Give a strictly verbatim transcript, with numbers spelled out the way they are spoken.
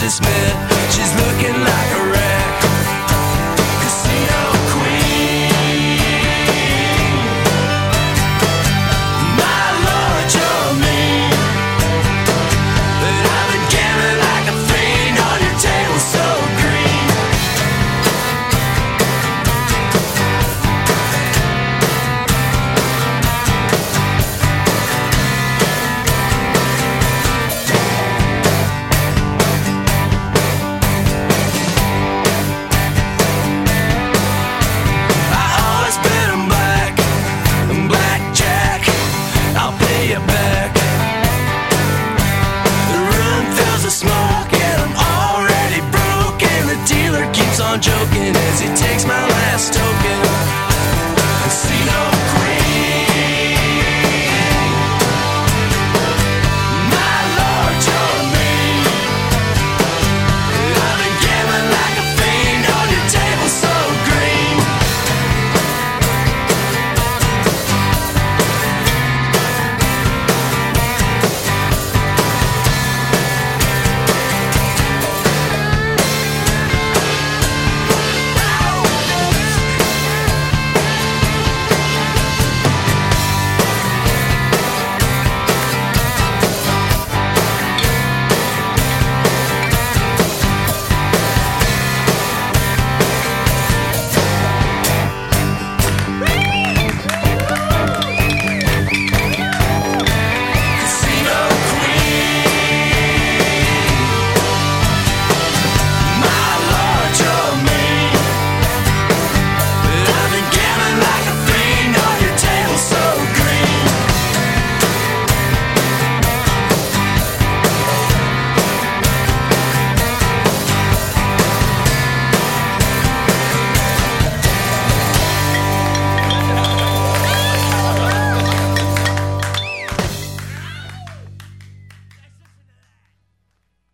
just met. She's looking like a wreck. Casino queen, my lord, you're mean. But I've been gambling like a fiend on your table so green. Joking as he